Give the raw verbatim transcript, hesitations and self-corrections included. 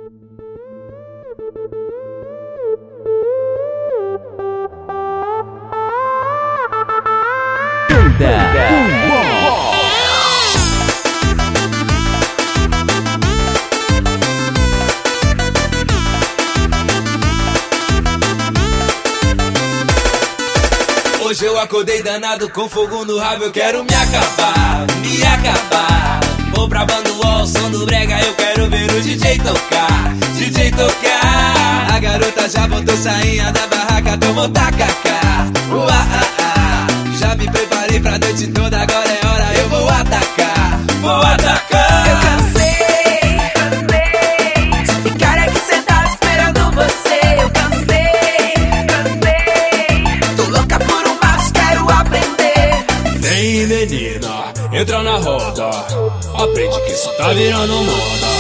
Hoje eu acordei danado com fogo no rabo, eu quero me acabar, me acabar. Vou pra banda o som do brega, eu quero ver o D J tocar, D J tocar. A garota já botou sainha da barraca, tomou tacacá. Uá, ah, ah. Já me preparei pra noite toda, agora é hora, eu vou atacar, vou atacar. Eu cansei, cansei de ficar aqui sentado esperando você. Eu cansei, cansei, tô louca por um macho, quero aprender. Vem menina, entra na roda, aprende que isso tá virando moda.